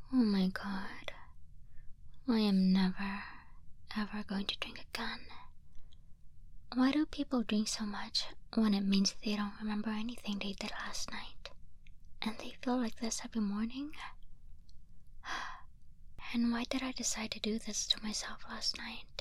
Oh my god. I am never, ever going to drink again. Why do people drink so much when it means they don't remember anything they did last night? And they feel like this every morning? And why did I decide to do this to myself last night?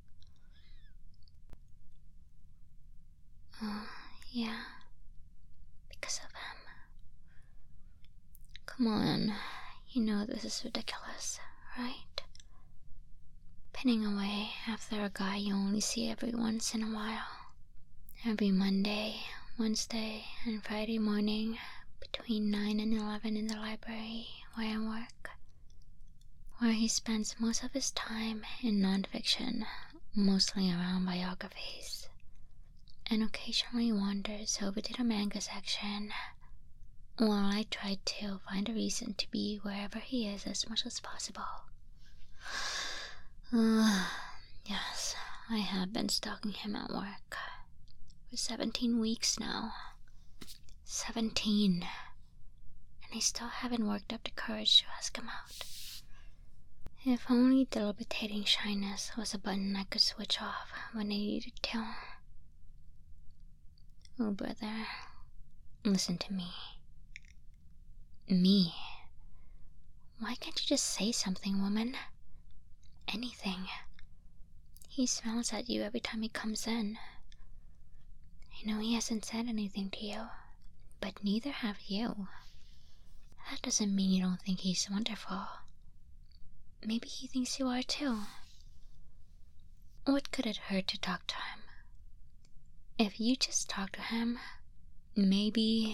Yeah. Because of him. Come on. You know this is ridiculous, right? Pinning away after a guy you only see every once in a while. Every Monday, Wednesday, and Friday morning between 9 and 11 in the library where I work. Where he spends most of his time in non-fiction, mostly around biographies. And occasionally wanders over to the manga section while I try to find a reason to be wherever he is as much as possible. Yes, I have been stalking him at work for 17 weeks now. 17. And I still haven't worked up the courage to ask him out. If only debilitating shyness was a button I could switch off when I needed to. Oh, brother, listen to me. Me? Why can't you just say something, woman? Anything. He smiles at you every time he comes in. I know he hasn't said anything to you, but neither have you. That doesn't mean you don't think he's wonderful. Maybe he thinks you are too. What could it hurt to talk to him? If you just talk to him, maybe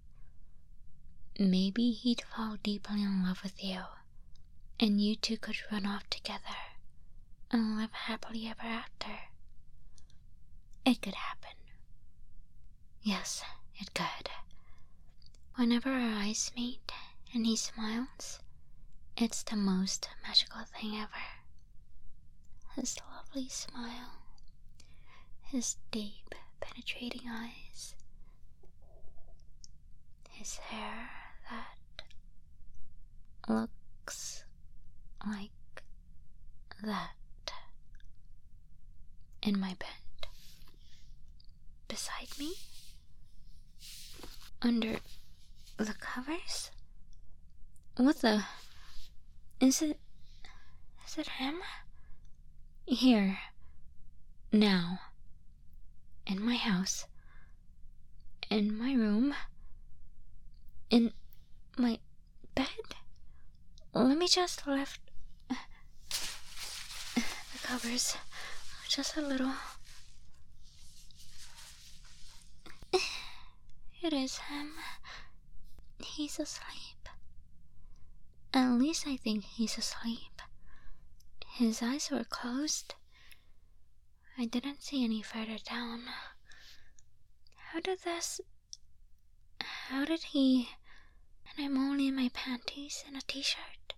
he'd fall deeply in love with you, and you two could run off together and live happily ever after. It could happen. Yes, it could. Whenever our eyes meet and he smiles, it's the most magical thing ever. His lovely smile, his deep, penetrating eyes, his hair that looks like that in my bed, beside me, under the covers. What the? Is it him? Here, now, in my house, in my room, in my bed. Let me just lift the covers just a little. It is him. He's asleep. At least I think he's asleep. His eyes were closed. I didn't see any further down. How did he... And I'm only in my panties and a t-shirt.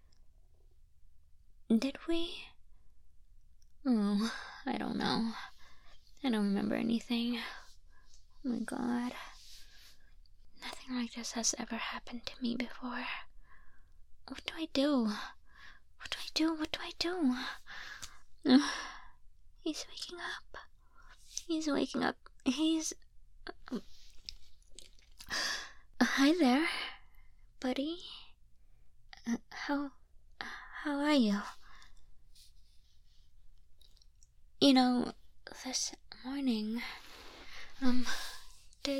Did we? Oh, I don't know. I don't remember anything. Oh my god. Nothing like this has ever happened to me before. What do I do? What do I do? What do I do? He's waking up. He's waking up. He's... Hi there, buddy. How are you? You know, this morning, did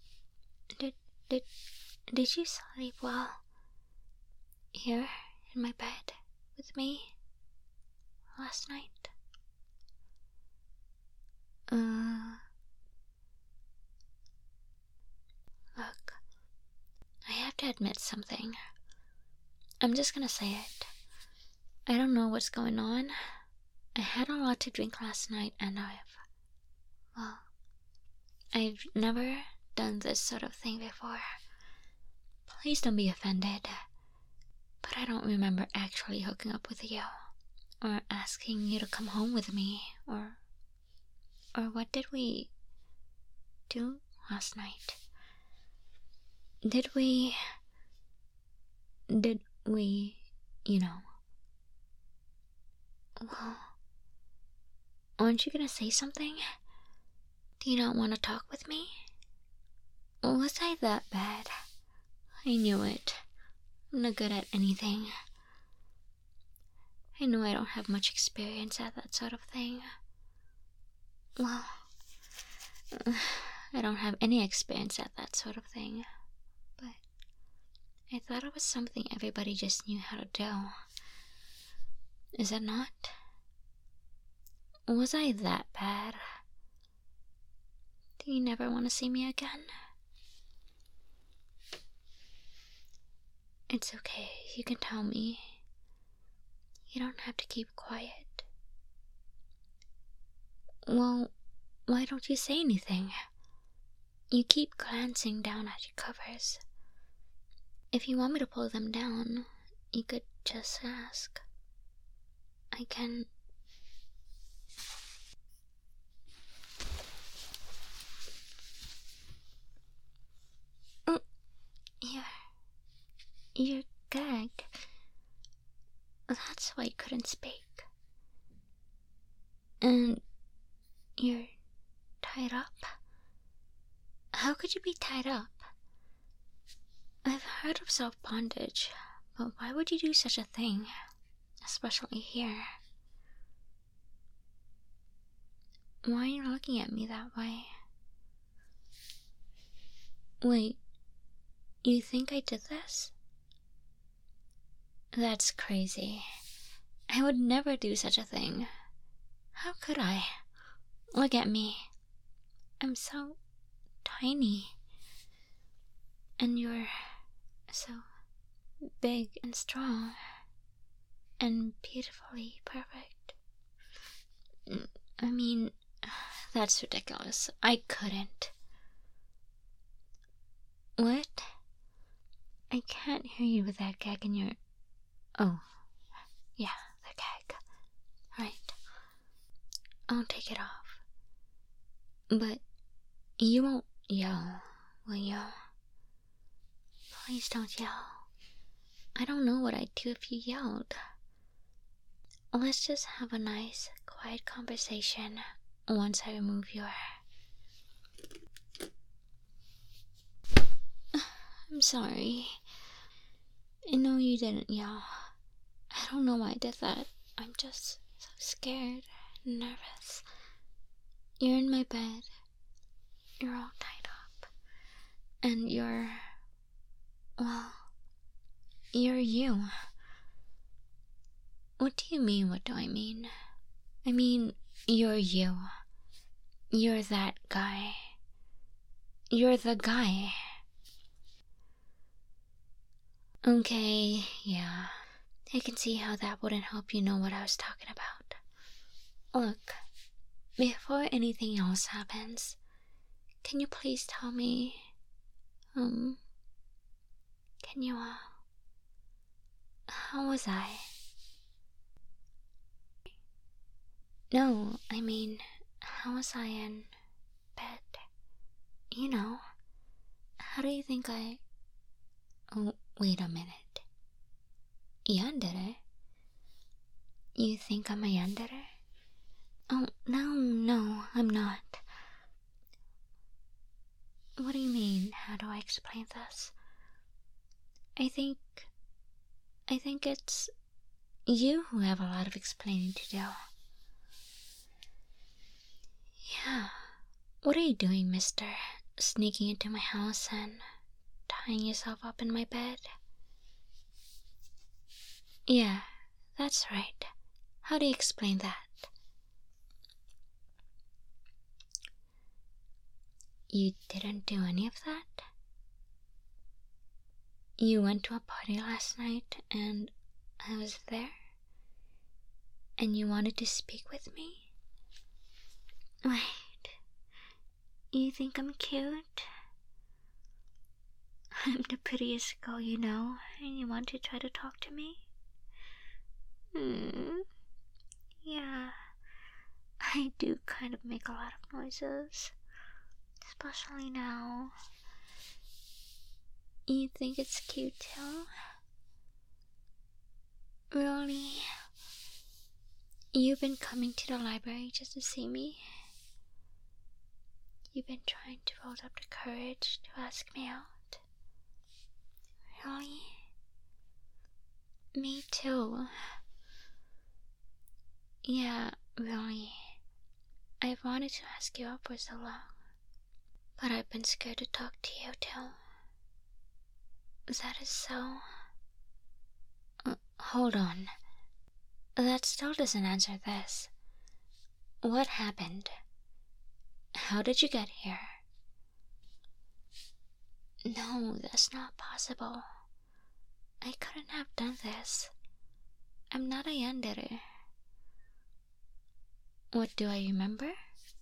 you sleep well? Here, in my bed, with me, last night? Look, I have to admit something. I'm just gonna say it. I don't know what's going on. I had a lot to drink last night and I've never done this sort of thing before. Please don't be offended. But I don't remember actually hooking up with you, or asking you to come home with me, or what did we do last night? Did we, you know. Well, aren't you gonna say something? Do you not want to talk with me? Was I that bad? I knew it. I'm not good at anything. I know I don't have much experience at that sort of thing. Well, I don't have any experience at that sort of thing. But I thought it was something everybody just knew how to do. Is it not? Was I that bad? Do you never want to see me again? It's okay, you can tell me. You don't have to keep quiet. Well, why don't you say anything? You keep glancing down at your covers. If you want me to pull them down, you could just ask. I can... You're gagged. That's why you couldn't speak. And you're tied up? How could you be tied up? I've heard of self-bondage, but why would you do such a thing? Especially here. Why are you looking at me that way? Wait, you think I did this? That's crazy. I would never do such a thing. How could I? Look at me. I'm so tiny. And you're so big and strong. And beautifully perfect. I mean, that's ridiculous. I couldn't. What? I can't hear you with that gag in your... Oh, yeah, the gag. Right. I'll take it off. But you won't yell, will you? Please don't yell. I don't know what I'd do if you yelled. Let's just have a nice, quiet conversation once I remove your... I'm sorry. I know you didn't yell. I don't know why I did that. I'm just so scared and nervous. You're in my bed. You're all tied up. And you're... well... you're you. What do you mean, what do I mean? I mean, you're you. You're that guy. You're the guy. Okay, yeah. I can see how that wouldn't help you know what I was talking about. Look, before anything else happens, can you please tell me, can you, how was I? No, I mean, how was I in bed? You know, how do you think I... Oh, wait a minute. Yandere? You think I'm a yandere? Oh, no, I'm not. What do you mean? How do I explain this? I think it's you who have a lot of explaining to do. Yeah. What are you doing, mister? Sneaking into my house and tying yourself up in my bed? Yeah, that's right. How do you explain that? You didn't do any of that? You went to a party last night and I was there? And you wanted to speak with me? Wait, you think I'm cute? I'm the prettiest girl you know, and you want to try to talk to me? Yeah, I do kind of make a lot of noises. Especially now. You think it's cute too? Really? You've been coming to the library just to see me? You've been trying to build up the courage to ask me out? Really? Me too. Yeah, really. I've wanted to ask you out for so long, but I've been scared to talk to you too. That is so... hold on. That still doesn't answer this. What happened? How did you get here? No, that's not possible. I couldn't have done this. I'm not a yandere. What do I remember?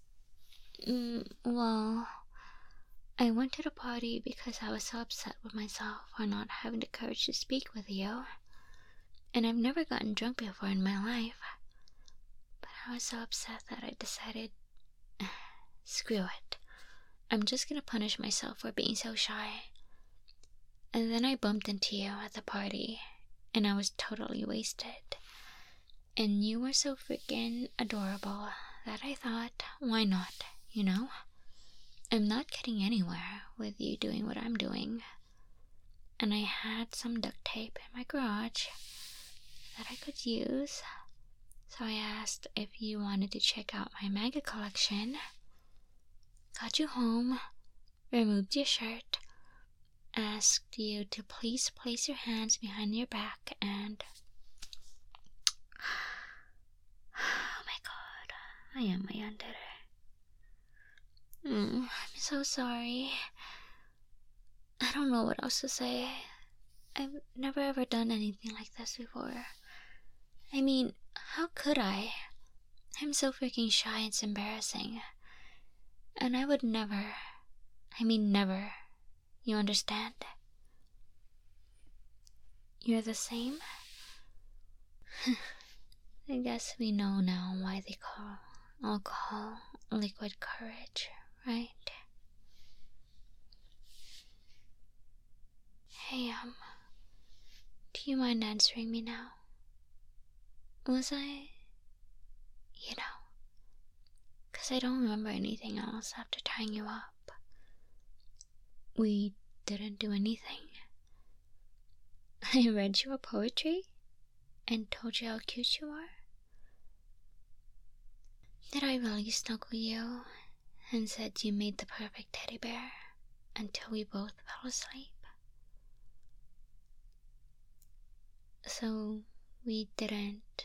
Well, I went to the party because I was so upset with myself for not having the courage to speak with you. And I've never gotten drunk before in my life. But I was so upset that I decided, screw it. I'm just gonna punish myself for being so shy. And then I bumped into you at the party, and I was totally wasted. And you were so freaking adorable that I thought, why not, you know? I'm not getting anywhere with you doing what I'm doing. And I had some duct tape in my garage that I could use. So I asked if you wanted to check out my manga collection. Got you home, removed your shirt, asked you to please place your hands behind your back, and... oh my god, I am a yandere. I'm so sorry. I don't know what else to say. I've never ever done anything like this before. I mean, how could I? I'm so freaking shy, it's embarrassing. And I would never, never, you understand? You're the same? I guess we know now why they call alcohol liquid courage, right? Hey, do you mind answering me now? Was I... you know... 'cause I don't remember anything else after tying you up. We didn't do anything. I read you a poetry and told you how cute you are. Did I really snuggle you and said you made the perfect teddy bear until we both fell asleep? So we didn't...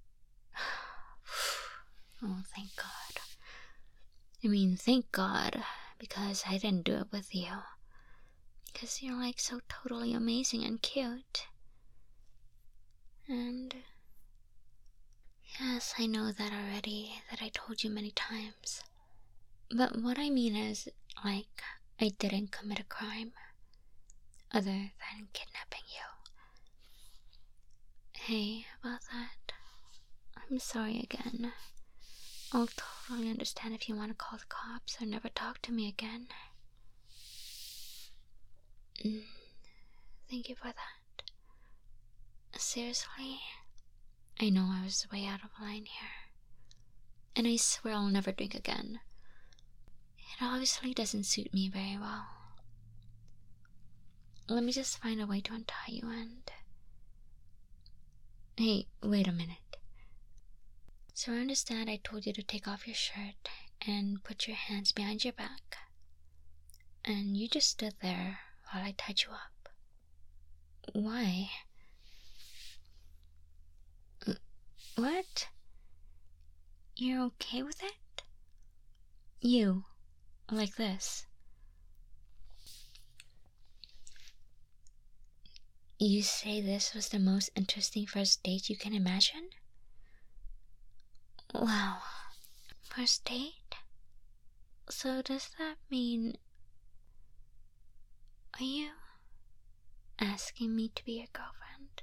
oh, thank God. Thank God, because I didn't do it with you. Because you're like so totally amazing and cute. And... yes, I know that already, that I told you many times. But what I mean is, like, I didn't commit a crime other than kidnapping you. Hey, about that, I'm sorry again. I'll totally understand if you want to call the cops or never talk to me again. Thank you for that. Seriously, I know I was way out of line here. And I swear I'll never drink again. It obviously doesn't suit me very well. Let me just find a way to untie you and... hey, wait a minute. So I understand I told you to take off your shirt and put your hands behind your back. And you just stood there while I tied you up. Why? What? You're okay with it? You, like this. You say this was the most interesting first date you can imagine? Wow. First date? So does that mean... are you asking me to be your girlfriend?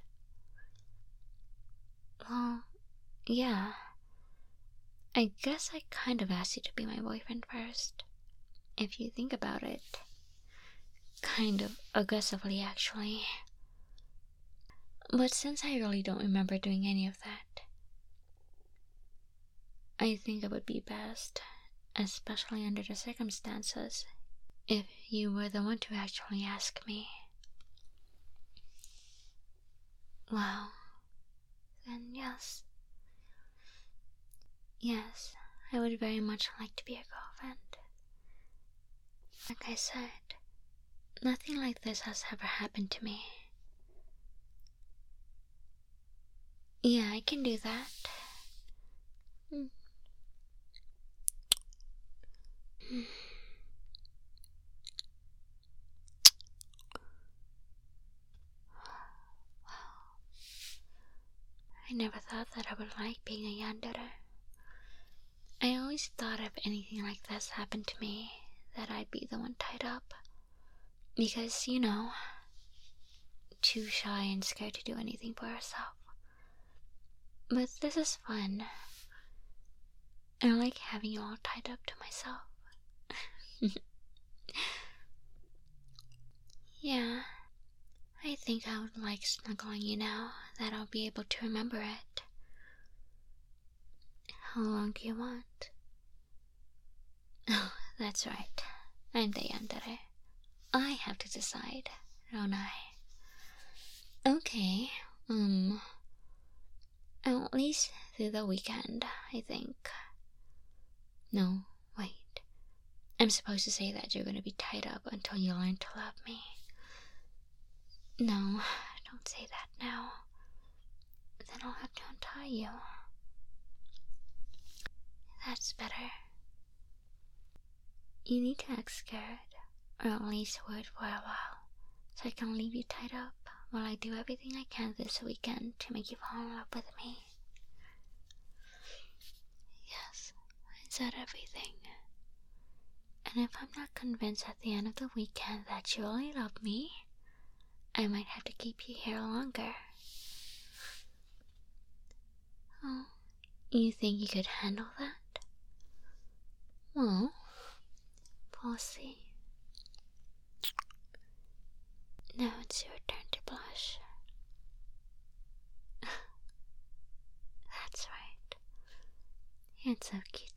Well, yeah. I guess I kind of asked you to be my boyfriend first. If you think about it. Kind of aggressively, actually. But since I really don't remember doing any of that, I think it would be best, especially under the circumstances, if you were the one to actually ask me. Well, then yes. Yes, I would very much like to be a girlfriend. Like I said, nothing like this has ever happened to me. Yeah, I can do that. Mm. I never thought that I would like being a yandere. I always thought if anything like this happened to me, that I'd be the one tied up. Because, too shy and scared to do anything for herself. But this is fun. I like having you all tied up to myself. Yeah, I think I would like snuggling you now that I'll be able to remember it. How long do you want? Oh, that's right. I'm the yandere. I have to decide, don't I? Okay, at least through the weekend, I think. No, wait. I'm supposed to say that you're gonna be tied up until you learn to love me. No, don't say that now. Then I'll have to untie you. That's better. You need to act scared, or at least worried for a while, so I can leave you tied up while I do everything I can this weekend to make you fall in love with me. Yes, I said everything. And if I'm not convinced at the end of the weekend that you really love me, I might have to keep you here longer. Oh, you think you could handle that? Well, we'll see. Now it's your turn to blush. That's right. It's so cute